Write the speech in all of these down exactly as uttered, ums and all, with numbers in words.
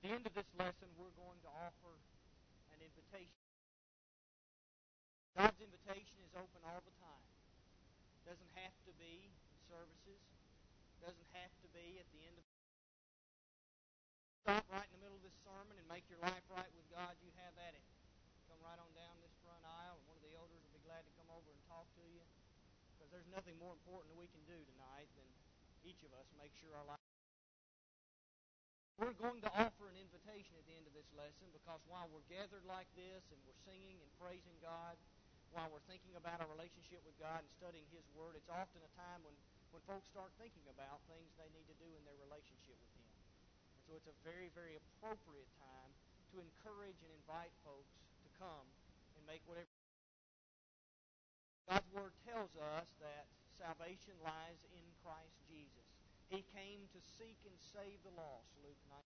At the end of this lesson, we're going to offer an invitation. God's invitation is open all the time. It doesn't have to be in services. It doesn't have to be at the end of the stop right in the middle of this sermon and make your life right with God. You have at it. Come right on down this front aisle, and one of the elders will be glad to come over and talk to you. Because there's nothing more important that we can do tonight than each of us make sure our life. We're going to offer an invitation at the end of this lesson because while we're gathered like this and we're singing and praising God, while we're thinking about our relationship with God and studying His Word, it's often a time when, when folks start thinking about things they need to do in their relationship with Him. And so it's a very, very appropriate time to encourage and invite folks to come and make whatever. God's Word tells us that salvation lies in Christ Jesus. He came to seek and save the lost, Luke nine.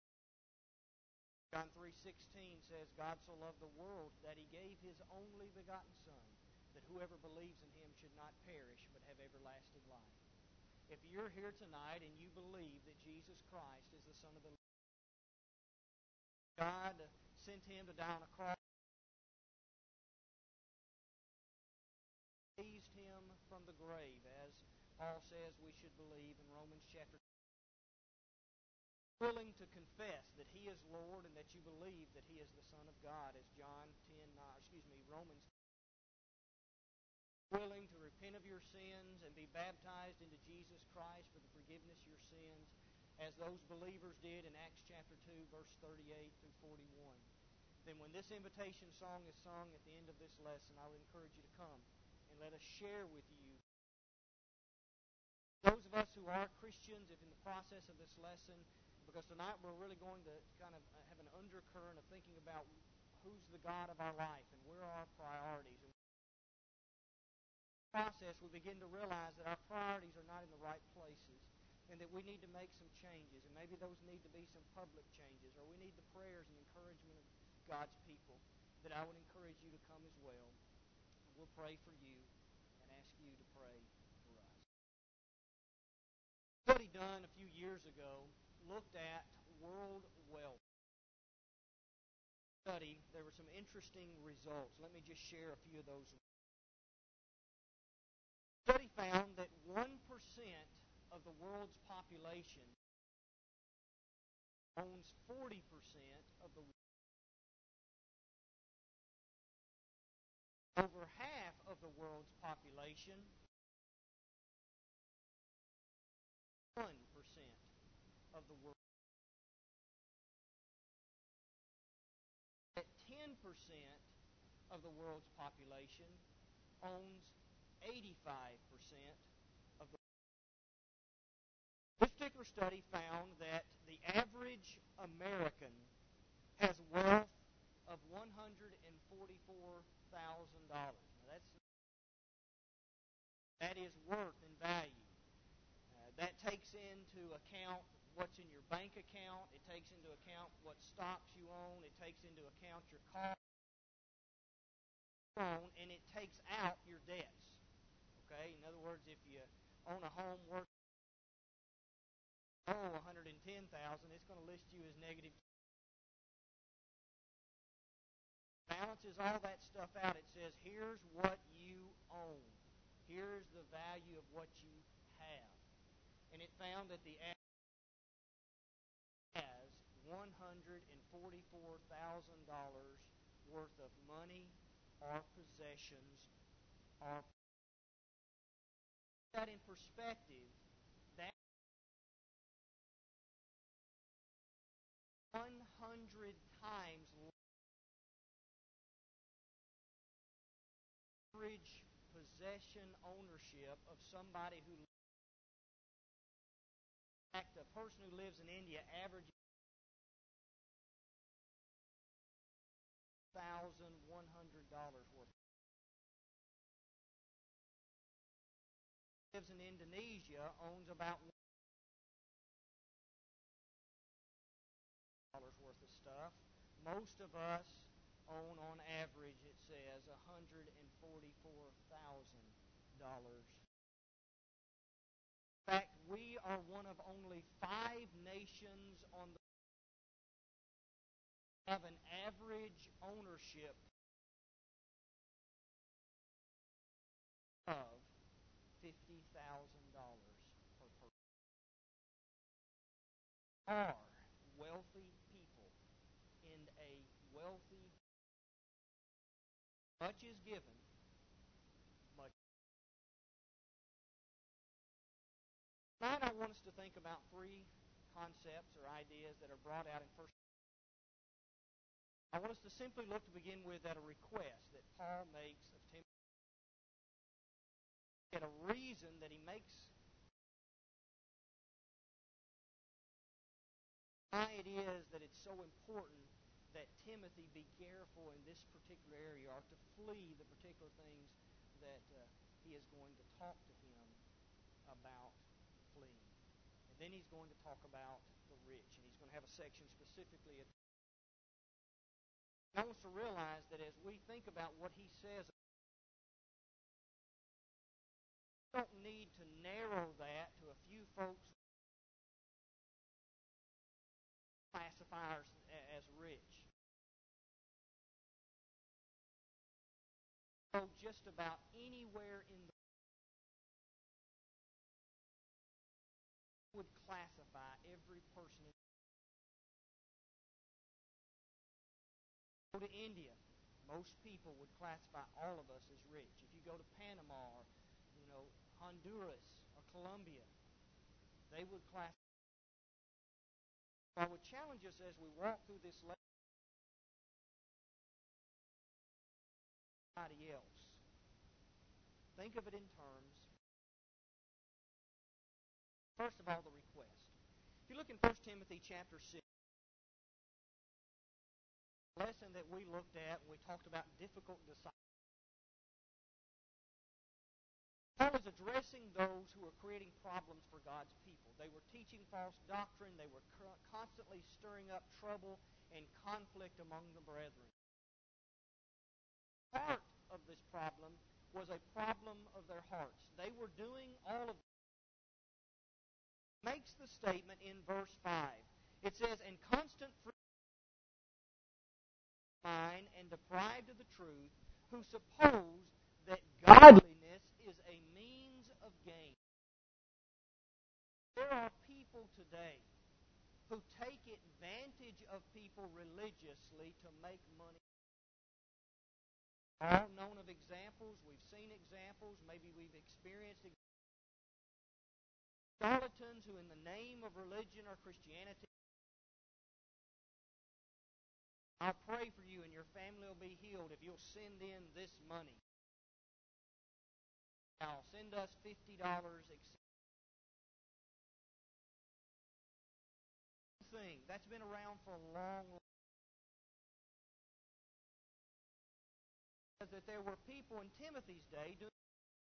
John three sixteen says, God so loved the world that He gave His only begotten Son, that whoever believes in Him should not perish but have everlasting life. If you're here tonight and you believe that Jesus Christ is the Son of the living God, God sent Him to die on a cross, raised Him from the grave, as Paul says we should believe in Romans chapter two. Willing to confess that He is Lord and that you believe that He is the Son of God, as John ten, uh, excuse me, Romans. Willing to repent of your sins and be baptized into Jesus Christ for the forgiveness of your sins, as those believers did in Acts chapter two, verse thirty-eight through forty-one. Then when this invitation song is sung at the end of this lesson, I would encourage you to come and let us share with you. Those of us who are Christians, if in the process of this lesson, because tonight we're really going to kind of have an undercurrent of thinking about who's the God of our life and where are our priorities. And in the process, we begin to realize that our priorities are not in the right places and that we need to make some changes. And maybe those need to be some public changes, or we need the prayers and encouragement of God's people. That I would encourage you to come as well. And we'll pray for you and ask you to pray for us. Study done a few years ago looked at world wealth. Study, there were some interesting results. Let me just share a few of those. Study found that one percent of the world's population owns forty percent of the world. Over half of the world's population, one percent of the world. That ten percent of the world's population owns eighty-five percent of the world. This particular study found that the average American has wealth of one hundred forty-four thousand dollars. Now that's that is worth and value. Uh, that takes into account what's in your bank account. It takes into account what stocks you own. It takes into account your car own, and it takes out your debts. Okay? In other words, if you own a home worth oh one hundred ten thousand dollars, it's going to list you as negative. Balances all that stuff out. It says, here's what you own. Here's the value of what you have. And it found that the average has one hundred forty-four thousand dollars worth of money or possessions. Or that in perspective, that one hundred times average possession ownership of somebody who, in fact, a person who lives in India averages one thousand one hundred dollars worth. Lives in Indonesia owns about one dollars worth of stuff. Most of us own, on average, it says, one hundred forty-four thousand dollars. In fact, we are one of only five nations on the have an average ownership of fifty thousand dollars per person. Are wealthy people in a wealthy, much is given, much. Tonight I want us to think about three concepts or ideas that are brought out in First. I want us to simply look to begin with at a request that Paul makes of Timothy, and a reason that he makes why it is that it's so important that Timothy be careful in this particular area, or to flee the particular things that uh, he is going to talk to him about fleeing. And then he's going to talk about the rich, and he's going to have a section specifically. I want us to realize that as we think about what he says, we don't need to narrow that to a few folks classifiers as rich. So just about anywhere in the world would classify every person. Go to India, most people would classify all of us as rich. If you go to Panama or, you know, Honduras or Colombia, they would classify. I would challenge us as we walk through this lesson. Somebody else. Think of it in terms. First of all, the request. If you look in First Timothy chapter six, the lesson that we looked at when we talked about difficult disciples, Paul is addressing those who are creating problems for God's people. They were teaching false doctrine. They were constantly stirring up trouble and conflict among the brethren. Part of this problem was a problem of their hearts. They were doing all of this. Makes the statement in verse five. It says, "And constant mind and deprived of the truth, who suppose that godliness is a means of gain." There are people today who take advantage of people religiously to make money. All known of examples, we've seen examples, maybe we've experienced examples. Charlatans who in the name of religion or Christianity, "I'll pray for you and your family will be healed if you'll send in this money. Now send us fifty dollars, et cetera" Thing. That's been around for a long, long time. That there were people in Timothy's day doing,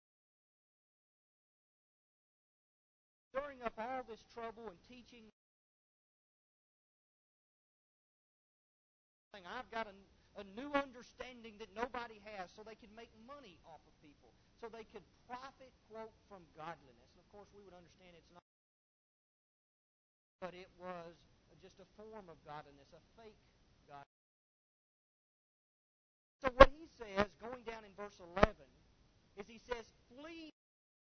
stirring up all this trouble and teaching. I've got a, a new understanding that nobody has, so they could make money off of people, so they could profit, quote, from godliness. And of course, we would understand it's not, but it was just a form of godliness, a fake godliness. So what he says, going down in verse eleven, is he says, "Flee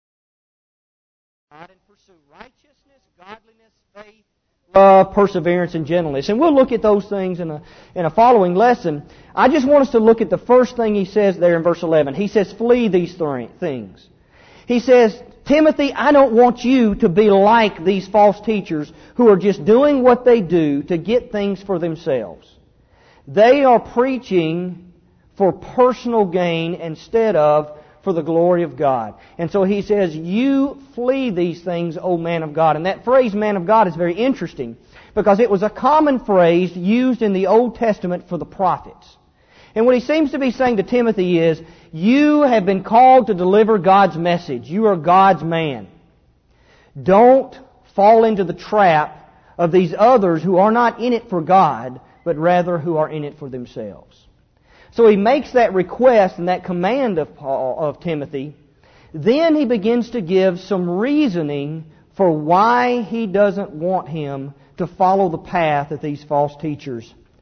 God and pursue righteousness, godliness, faith, love, perseverance, and gentleness." And we'll look at those things in a in a following lesson. I just want us to look at the first thing he says there in verse eleven. He says, "Flee these th- things." He says, "Timothy, I don't want you to be like these false teachers who are just doing what they do to get things for themselves. They are preaching for personal gain instead of for the glory of God." And so he says, "You flee these things, O man of God." And that phrase, man of God, is very interesting because it was a common phrase used in the Old Testament for the prophets. And what he seems to be saying to Timothy is, you have been called to deliver God's message. You are God's man. Don't fall into the trap of these others who are not in it for God, but rather who are in it for themselves. So he makes that request and that command of Paul, of Timothy. Then he begins to give some reasoning for why he doesn't want him to follow the path that these false teachers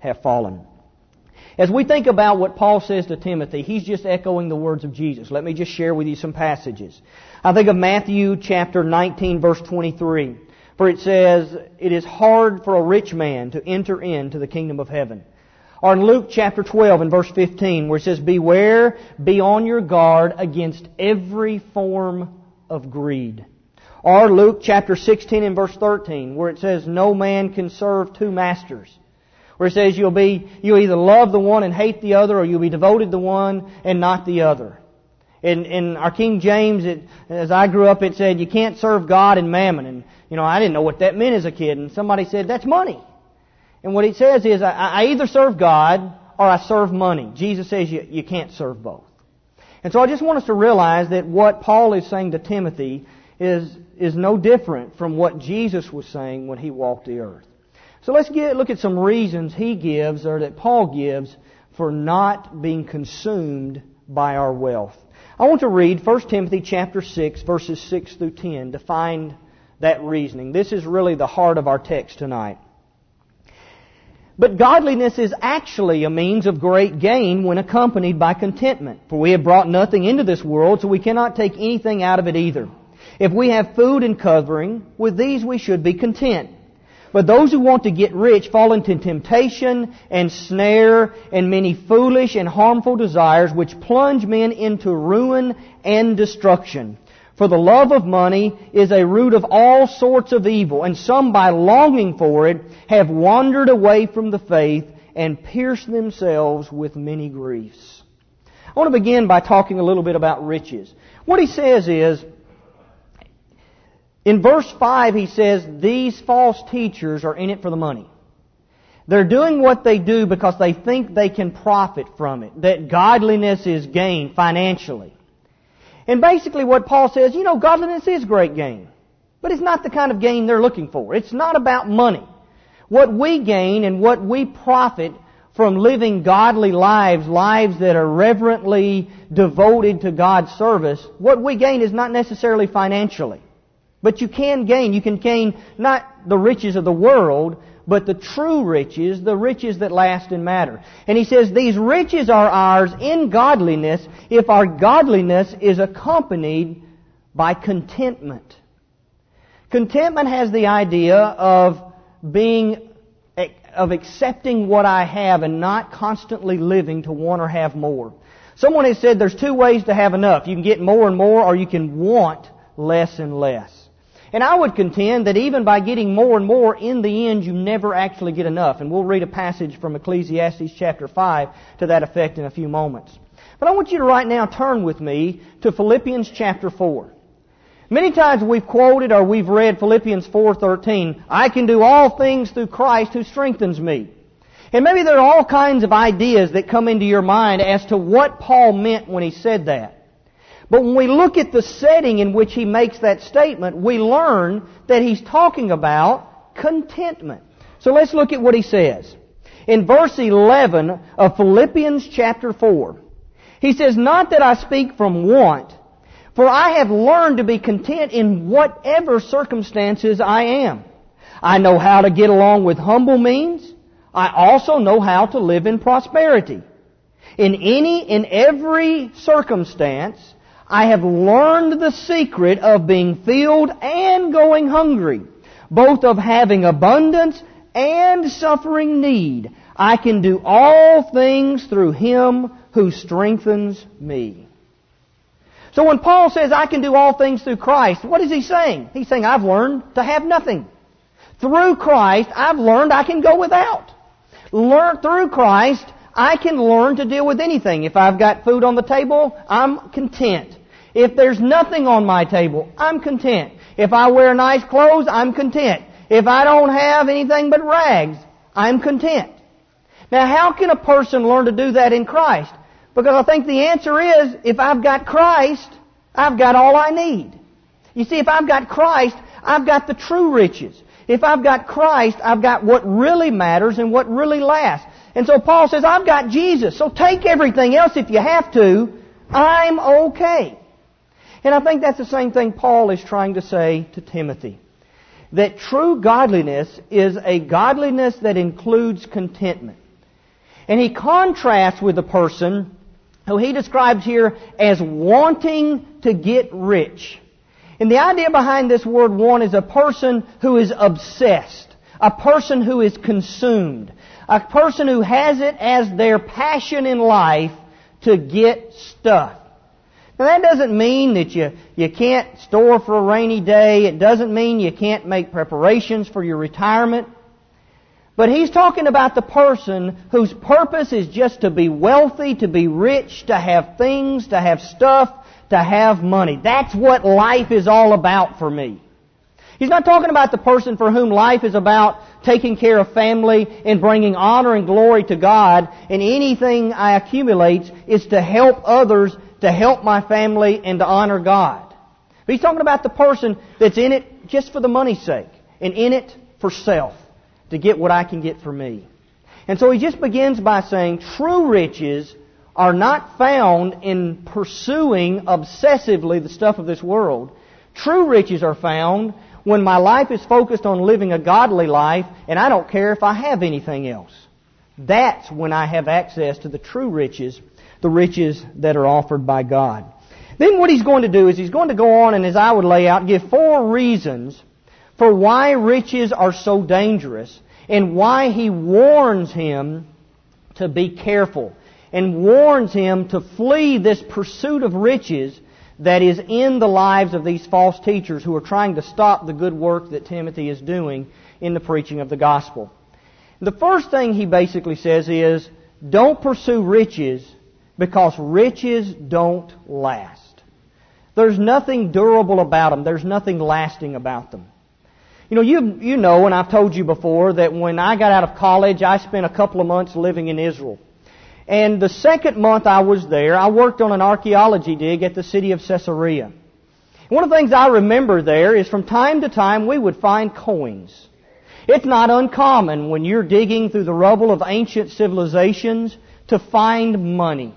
have fallen. As we think about what Paul says to Timothy, he's just echoing the words of Jesus. Let me just share with you some passages. I think of Matthew chapter nineteen, verse twenty-three. For it says, "It is hard for a rich man to enter into the kingdom of heaven." Or in Luke chapter twelve and verse fifteen, where it says, "Beware, be on your guard against every form of greed." Or Luke chapter sixteen and verse thirteen, where it says, "No man can serve two masters." Where it says you'll be, you'll either love the one and hate the other, or you'll be devoted to one and not the other. In, in our King James, it, as I grew up, it said you can't serve God and mammon. And, you know, I didn't know what that meant as a kid. And somebody said, that's money. And what it says is, I, I either serve God or I serve money. Jesus says you, you can't serve both. And so I just want us to realize that what Paul is saying to Timothy is, is no different from what Jesus was saying when He walked the earth. So let's get, look at some reasons he gives, or that Paul gives, for not being consumed by our wealth. I want to read First Timothy chapter six, verses six through ten, to find that reasoning. This is really the heart of our text tonight. "But godliness is actually a means of great gain when accompanied by contentment. For we have brought nothing into this world, so we cannot take anything out of it either. If we have food and covering, with these we should be content. But those who want to get rich fall into temptation and snare and many foolish and harmful desires, which plunge men into ruin and destruction. For the love of money is a root of all sorts of evil, and some by longing for it have wandered away from the faith and pierced themselves with many griefs." I want to begin by talking a little bit about riches. What he says is, in verse five, he says, these false teachers are in it for the money. They're doing what they do because they think they can profit from it, that godliness is gain financially. And basically what Paul says, you know, godliness is great gain. But it's not the kind of gain they're looking for. It's not about money. What we gain and what we profit from living godly lives, lives that are reverently devoted to God's service, what we gain is not necessarily financially. But you can gain. You can gain not the riches of the world, but the true riches, the riches that last and matter. And he says these riches are ours in godliness if our godliness is accompanied by contentment. Contentment has the idea of being, of accepting what I have and not constantly living to want or have more. Someone has said there's two ways to have enough. You can get more and more, or you can want less and less. And I would contend that even by getting more and more, in the end you never actually get enough. And we'll read a passage from Ecclesiastes chapter five to that effect in a few moments. But I want you to right now turn with me to Philippians chapter four. Many times we've quoted or we've read Philippians four thirteen, I can do all things through Christ who strengthens me. And maybe there are all kinds of ideas that come into your mind as to what Paul meant when he said that. But when we look at the setting in which he makes that statement, we learn that he's talking about contentment. So let's look at what he says. In verse eleven of Philippians chapter four, he says, not that I speak from want, for I have learned to be content in whatever circumstances I am. I know how to get along with humble means. I also know how to live in prosperity. In any, in every circumstance, I have learned the secret of being filled and going hungry, both of having abundance and suffering need. I can do all things through Him who strengthens me. So when Paul says, I can do all things through Christ, what is he saying? He's saying, I've learned to have nothing. Through Christ, I've learned I can go without. Learn, through Christ, I can learn to deal with anything. If I've got food on the table, I'm content. If there's nothing on my table, I'm content. If I wear nice clothes, I'm content. If I don't have anything but rags, I'm content. Now, how can a person learn to do that in Christ? Because I think the answer is, if I've got Christ, I've got all I need. You see, if I've got Christ, I've got the true riches. If I've got Christ, I've got what really matters and what really lasts. And so Paul says, I've got Jesus, so take everything else if you have to. I'm okay. And I think that's the same thing Paul is trying to say to Timothy. That true godliness is a godliness that includes contentment. And he contrasts with the person who he describes here as wanting to get rich. And the idea behind this word want is a person who is obsessed, a person who is consumed, a person who has it as their passion in life to get stuff. Now that doesn't mean that you, you can't store for a rainy day. It doesn't mean you can't make preparations for your retirement. But he's talking about the person whose purpose is just to be wealthy, to be rich, to have things, to have stuff, to have money. That's what life is all about for me. He's not talking about the person for whom life is about taking care of family and bringing honor and glory to God, and anything I accumulate is to help others, to help my family, and to honor God. But he's talking about the person that's in it just for the money's sake, and in it for self, to get what I can get for me. And so he just begins by saying true riches are not found in pursuing obsessively the stuff of this world. True riches are found when my life is focused on living a godly life and I don't care if I have anything else. That's when I have access to the true riches, the riches that are offered by God. Then what he's going to do is he's going to go on and, as I would lay out, give four reasons for why riches are so dangerous and why he warns him to be careful and warns him to flee this pursuit of riches that is in the lives of these false teachers who are trying to stop the good work that Timothy is doing in the preaching of the gospel. The first thing he basically says is, don't pursue riches because riches don't last. There's nothing durable about them. There's nothing lasting about them. You know, you you know, and I've told you before, that when I got out of college, I spent a couple of months living in Israel. And the second month I was there, I worked on an archaeology dig at the city of Caesarea. One of the things I remember there is from time to time we would find coins. It's not uncommon when you're digging through the rubble of ancient civilizations to find money.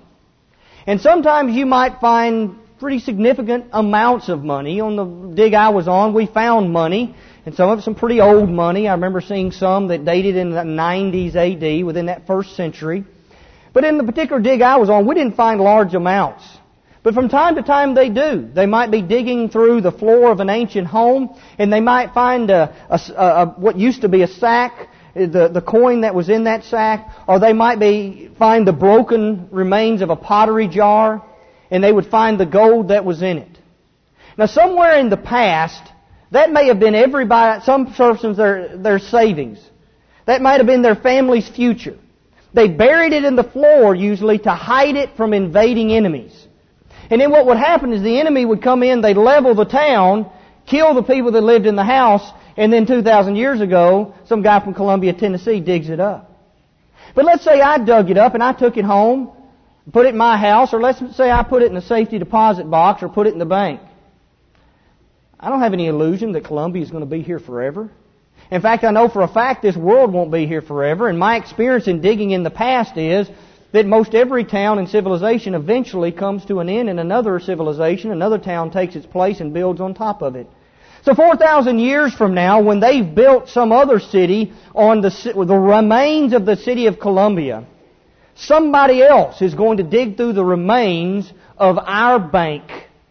And sometimes you might find pretty significant amounts of money. On the dig I was on, we found money, and some of it some pretty old money. I remember seeing some that dated in the nineties A D, within that first century. But in the particular dig I was on, we didn't find large amounts. But from time to time they do. They might be digging through the floor of an ancient home, and they might find a, a, a, what used to be a sack, the, the coin that was in that sack, or they might be find the broken remains of a pottery jar, and they would find the gold that was in it. Now somewhere in the past, that may have been everybody, some person's their, their savings. That might have been their family's future. They buried it in the floor usually to hide it from invading enemies. And then what would happen is the enemy would come in, they'd level the town, kill the people that lived in the house, and then two thousand years ago, some guy from Columbia, Tennessee digs it up. But let's say I dug it up and I took it home, put it in my house, or let's say I put it in a safety deposit box or put it in the bank. I don't have any illusion that Columbia is going to be here forever. In fact, I know for a fact this world won't be here forever, and my experience in digging in the past is that most every town and civilization eventually comes to an end, and another civilization, another town takes its place and builds on top of it. So four thousand years from now, when they've built some other city on the, the remains of the city of Columbia, somebody else is going to dig through the remains of our bank.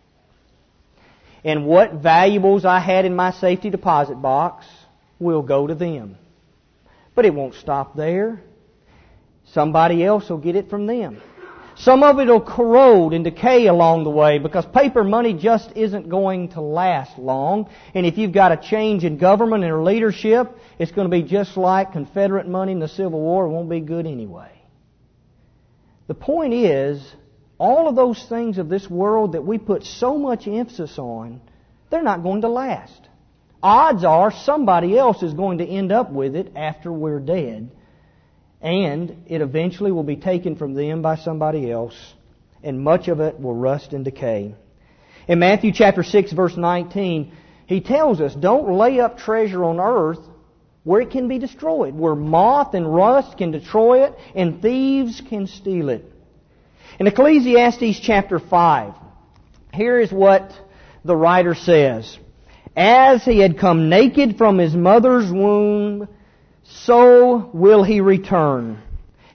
And what valuables I had in my safety deposit box will go to them. But it won't stop there. Somebody else will get it from them. Some of it will corrode and decay along the way because paper money just isn't going to last long. And if you've got a change in government or leadership, it's going to be just like Confederate money in the Civil War. It won't be good anyway. The point is, all of those things of this world that we put so much emphasis on, they're not going to last. Odds are somebody else is going to end up with it after we're dead, and it eventually will be taken from them by somebody else, and much of it will rust and decay. In Matthew chapter six, verse nineteen, he tells us, don't lay up treasure on earth where it can be destroyed, where moth and rust can destroy it, and thieves can steal it. In Ecclesiastes chapter five, here is what the writer says. As he had come naked from his mother's womb, so will he return.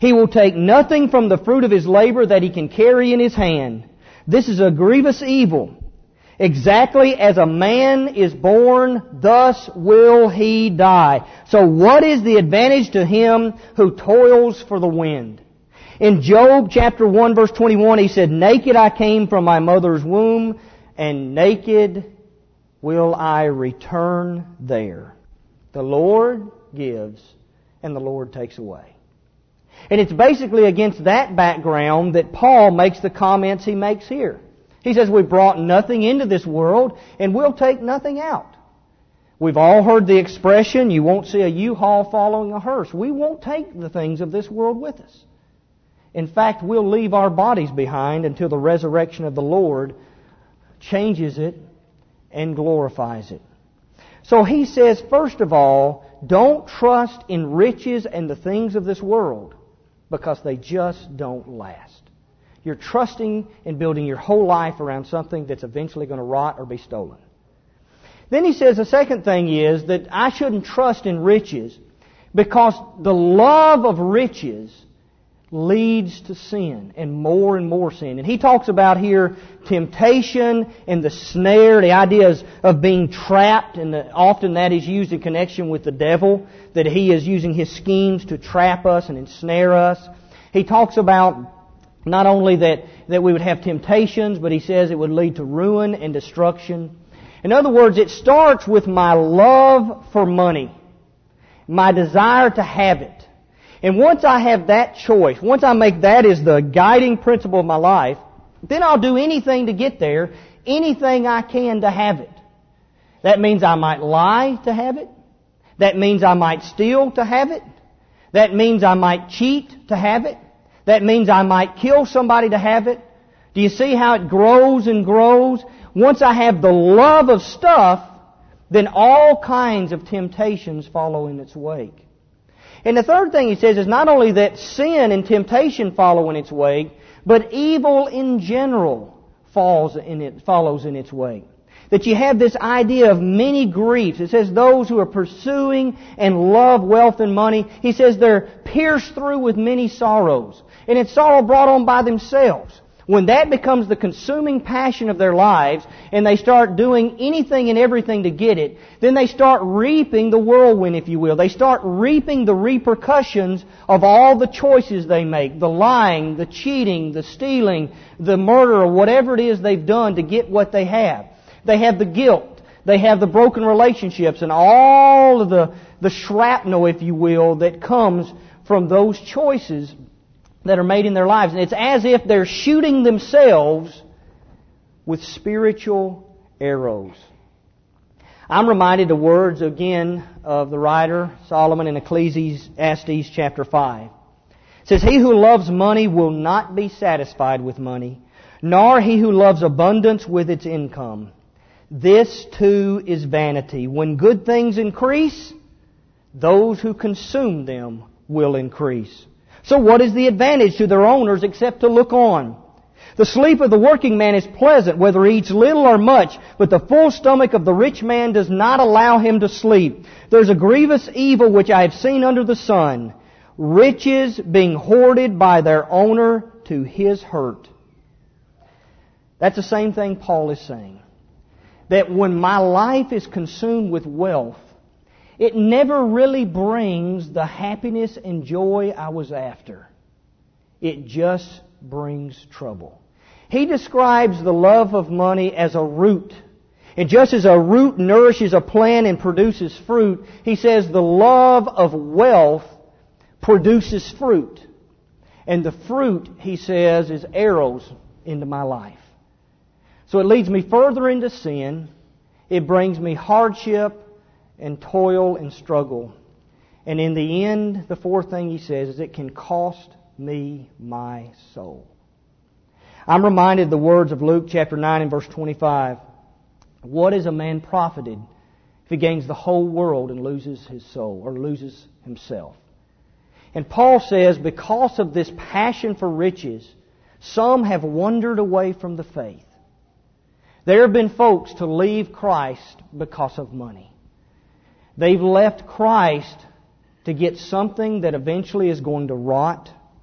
He will take nothing from the fruit of his labor that he can carry in his hand. This is a grievous evil. Exactly as a man is born, thus will he die. So what is the advantage to him who toils for the wind? In Job chapter one verse twenty-one, he said, naked I came from my mother's womb, and naked will I return there. The Lord gives, and the Lord takes away. And it's basically against that background that Paul makes the comments he makes here. He says, we brought nothing into this world, and we'll take nothing out. We've all heard the expression, you won't see a U-Haul following a hearse. We won't take the things of this world with us. In fact, we'll leave our bodies behind until the resurrection of the Lord changes it and glorifies it. So he says, first of all, don't trust in riches and the things of this world, because they just don't last. You're trusting in building your whole life around something that's eventually going to rot or be stolen. Then he says the second thing is that I shouldn't trust in riches, because the love of riches leads to sin, and more and more sin. And he talks about here temptation and the snare, the ideas of being trapped, and the, often that is used in connection with the devil, that he is using his schemes to trap us and ensnare us. He talks about not only that, that we would have temptations, but he says it would lead to ruin and destruction. In other words, it starts with my love for money, my desire to have it. And once I have that choice, once I make that as the guiding principle of my life, then I'll do anything to get there, anything I can to have it. That means I might lie to have it. That means I might steal to have it. That means I might cheat to have it. That means I might kill somebody to have it. Do you see how it grows and grows? Once I have the love of stuff, then all kinds of temptations follow in its wake. And the third thing he says is not only that sin and temptation follow in its wake, but evil in general falls in it, follows in its wake. That you have this idea of many griefs. It says those who are pursuing and love wealth and money, he says they're pierced through with many sorrows. And it's sorrow brought on by themselves. When that becomes the consuming passion of their lives, and they start doing anything and everything to get it, then they start reaping the whirlwind, if you will. They start reaping the repercussions of all the choices they make. The lying, the cheating, the stealing, the murder, or whatever it is they've done to get what they have. They have the guilt. They have the broken relationships and all of the, the shrapnel, if you will, that comes from those choices that are made in their lives. And it's as if they're shooting themselves with spiritual arrows. I'm reminded of words again of the writer Solomon in Ecclesiastes chapter five. It says, he who loves money will not be satisfied with money, nor he who loves abundance with its income. This too is vanity. When good things increase, those who consume them will increase. So what is the advantage to their owners except to look on? The sleep of the working man is pleasant, whether he eats little or much, but the full stomach of the rich man does not allow him to sleep. There's a grievous evil which I have seen under the sun, riches being hoarded by their owner to his hurt. That's the same thing Paul is saying. That when my life is consumed with wealth, it never really brings the happiness and joy I was after. It just brings trouble. He describes the love of money as a root. And just as a root nourishes a plant and produces fruit, he says the love of wealth produces fruit. And the fruit, he says, is arrows into my life. So it leads me further into sin. It brings me hardship and toil and struggle. And in the end, the fourth thing he says is it can cost me my soul. I'm reminded of the words of Luke chapter nine and verse twenty-five. What is a man profited if he gains the whole world and loses his soul or loses himself? And Paul says because of this passion for riches, some have wandered away from the faith. There have been folks to leave Christ because of money. They've left Christ to get something that eventually is going to rot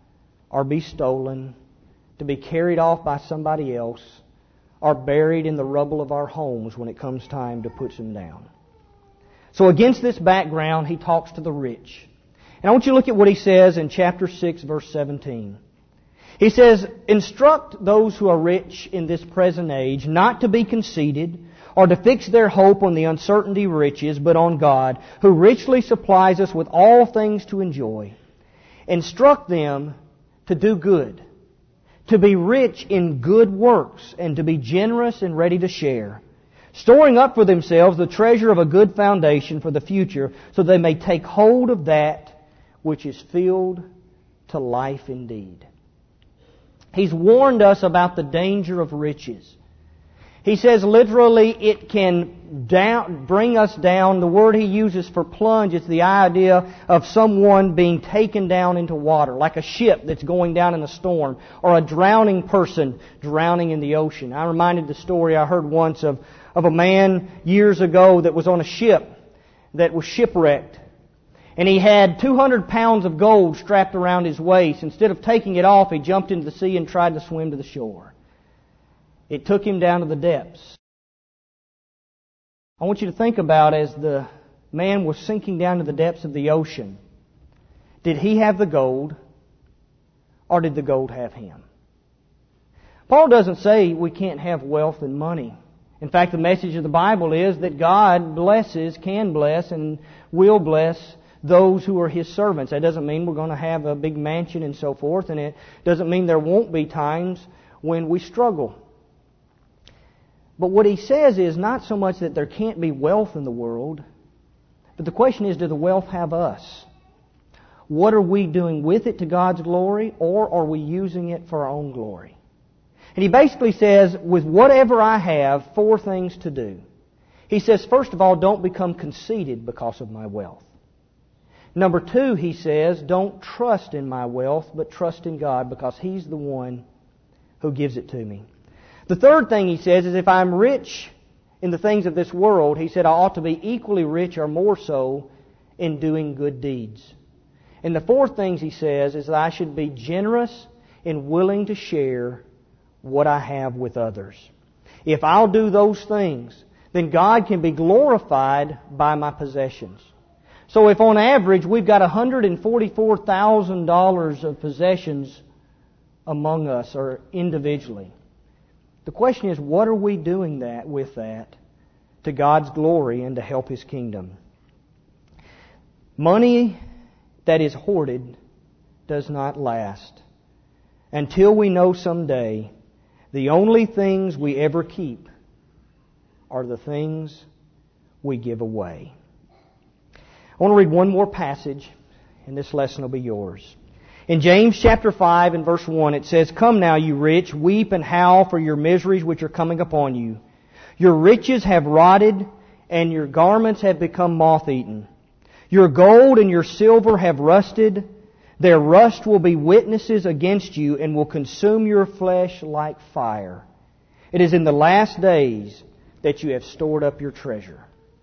or be stolen, to be carried off by somebody else, or buried in the rubble of our homes when it comes time to put them down. So against this background, he talks to the rich. And I want you to look at what he says in chapter six, verse seventeen. He says, "Instruct those who are rich in this present age not to be conceited, or to fix their hope on the uncertainty of riches, but on God, who richly supplies us with all things to enjoy. Instruct them to do good, to be rich in good works, and to be generous and ready to share, storing up for themselves the treasure of a good foundation for the future, so they may take hold of that which is filled to life indeed." He's warned us about the danger of riches. He says literally it can down, bring us down. The word he uses for plunge is the idea of someone being taken down into water, like a ship that's going down in a storm, or a drowning person drowning in the ocean. I reminded the story I heard once of, of a man years ago that was on a ship that was shipwrecked. And he had two hundred pounds of gold strapped around his waist. Instead of taking it off, he jumped into the sea and tried to swim to the shore. It took him down to the depths. I want you to think about, as the man was sinking down to the depths of the ocean, did he have the gold, or did the gold have him? Paul doesn't say we can't have wealth and money. In fact, the message of the Bible is that God blesses, can bless, and will bless those who are His servants. That doesn't mean we're going to have a big mansion and so forth, and it doesn't mean there won't be times when we struggle. But what he says is not so much that there can't be wealth in the world, but the question is, does the wealth have us? What are we doing with it to God's glory, or are we using it for our own glory? And he basically says, with whatever I have, four things to do. He says, first of all, don't become conceited because of my wealth. Number two, he says, don't trust in my wealth, but trust in God, because He's the one who gives it to me. The third thing he says is, if I'm rich in the things of this world, he said, I ought to be equally rich or more so in doing good deeds. And the fourth thing he says is that I should be generous and willing to share what I have with others. If I'll do those things, then God can be glorified by my possessions. So if on average we've got one hundred forty-four thousand dollars of possessions among us or individually, the question is, what are we doing that with that to God's glory and to help His kingdom? Money that is hoarded does not last. Until we know someday the only things we ever keep are the things we give away. I want to read one more passage, and this lesson will be yours. In James chapter five and verse one, it says, "Come now, you rich, weep and howl for your miseries which are coming upon you. Your riches have rotted, and your garments have become moth-eaten. Your gold and your silver have rusted. Their rust will be witnesses against you and will consume your flesh like fire. It is in the last days that you have stored up your treasure."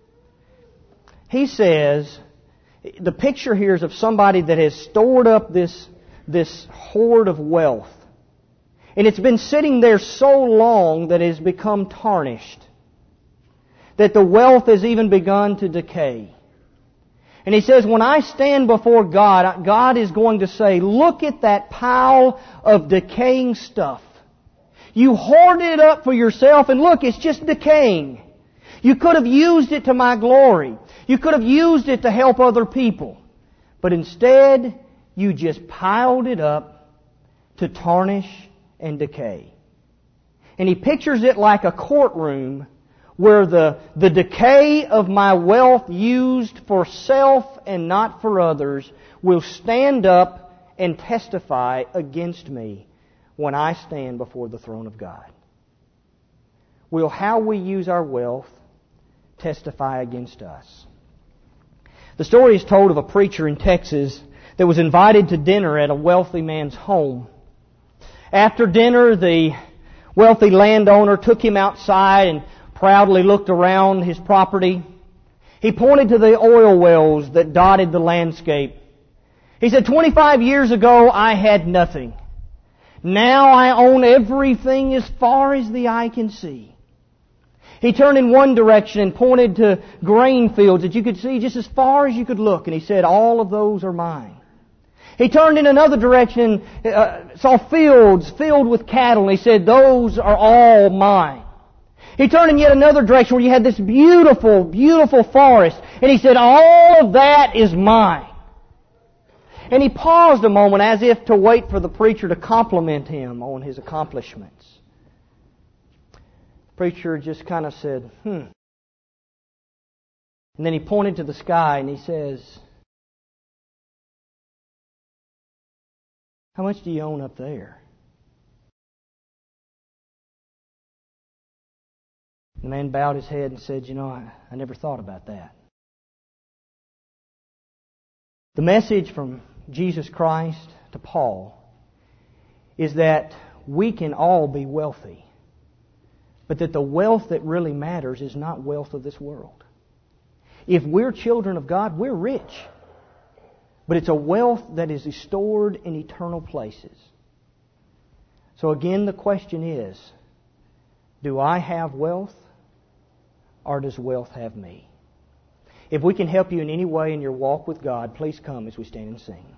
He says, the picture here is of somebody that has stored up this, this hoard of wealth. And it's been sitting there so long that it has become tarnished. That the wealth has even begun to decay. And he says, when I stand before God, God is going to say, look at that pile of decaying stuff. You hoarded it up for yourself, and look, it's just decaying. You could have used it to my glory. You could have used it to help other people. But instead, you just piled it up to tarnish and decay. And he pictures it like a courtroom where the, the decay of my wealth used for self and not for others will stand up and testify against me when I stand before the throne of God. Will how we use our wealth testify against us? The story is told of a preacher in Texas that was invited to dinner at a wealthy man's home. After dinner, the wealthy landowner took him outside and proudly looked around his property. He pointed to the oil wells that dotted the landscape. He said, twenty-five years ago I had nothing. Now I own everything as far as the eye can see. He turned in one direction and pointed to grain fields that you could see just as far as you could look. And he said, all of those are mine. He turned in another direction and uh, saw fields filled with cattle. And he said, those are all mine. He turned in yet another direction where you had this beautiful, beautiful forest. And he said, all of that is mine. And he paused a moment as if to wait for the preacher to compliment him on his accomplishments. The preacher just kind of said, hmm. And then he pointed to the sky and he says, how much do you own up there? The man bowed his head and said, you know, I, I never thought about that. The message from Jesus Christ to Paul is that we can all be wealthy, but that the wealth that really matters is not wealth of this world. If we're children of God, we're rich, but it's a wealth that is stored in eternal places. So again, the question is, do I have wealth, or does wealth have me? If we can help you in any way in your walk with God, please come as we stand and sing.